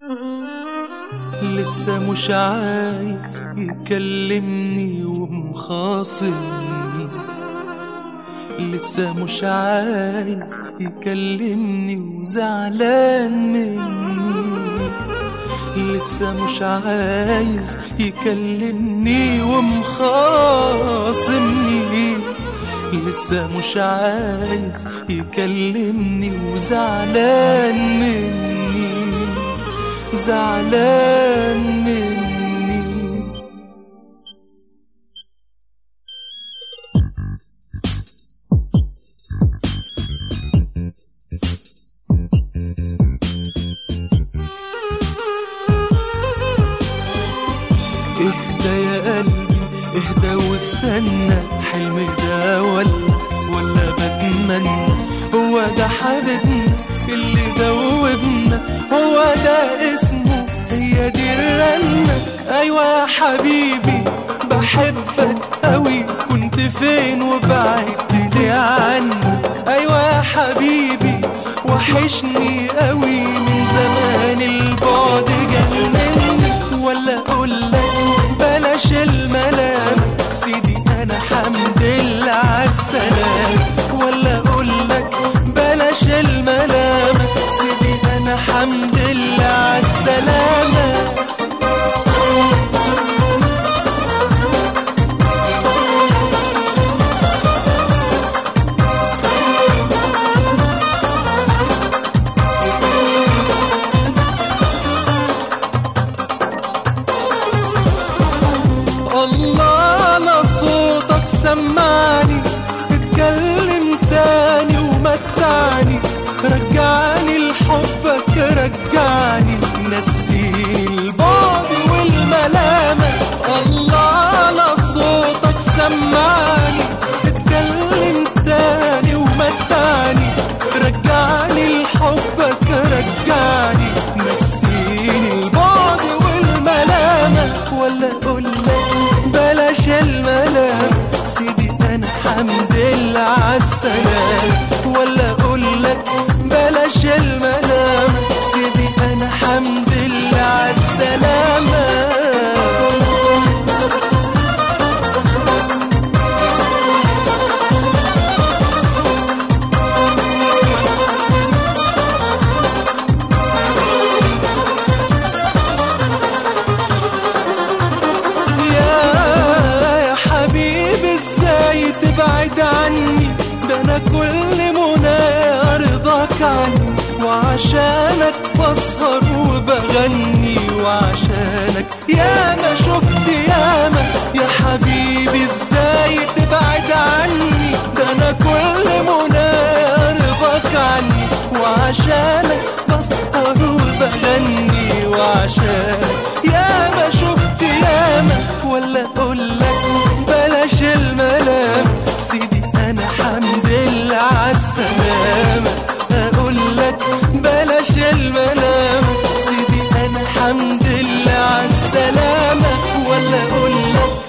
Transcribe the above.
لسه مش عايز يكلمني ومخاصمني، لسه مش عايز يكلمني وزعلان مني، لسه مش عايز يكلمني ومخاصمني، لسه مش عايز يكلمني وزعلان مني، زعلان مني. اهدى يا قلبي اهدى واستنى، حلم ده ولا بتمنى؟ هو ده حبيبنا اللي دوبنا، هو ده اسمه، هي دي الرنة. ايوه يا حبيبي بحبك قوي، كنت فين وبعدت لي عني؟ ايوه يا حبيبي وحشني قوي، من زمان البعد جنني. ولا اقولك بلاش الملام سيدي، انا حمد لله عالسلام. ولا اقولك بلاش الملام سيدي، انا حمد لله عالسلامة. الله على صوتك سمعني، اتكلم تاني ومتعني، رجعني لحبك رجعني، نسيني البعد والملامة. الله على صوتك سمعني، اتكلم تاني ومتعني، رجعني لحبك رجعني، نسيني البعد والملامة. ولا اقولك بلاش الملام سيدي، انا حمد لله عالسلام. ولا اقولك بلاش الملام سيدي، انا حمد لله عالسلامة. تبعد عني، ده انا كل منى رضاك عني، وعشانك بسهر وبغني، وعشانك ياما شفت ياما. يا حبيبي ازاي تبعد عني، ده انا كل منى رضاك عني، وعشانك بسهر وبغني، وعشانك ياما شفت ياما. ولا اقولك بلاش الملام سيدي، انا حمد لله عالسلامة. اقولك بلاش الملام سيدي، انا حمد لله عالسلامة. ولا اقولك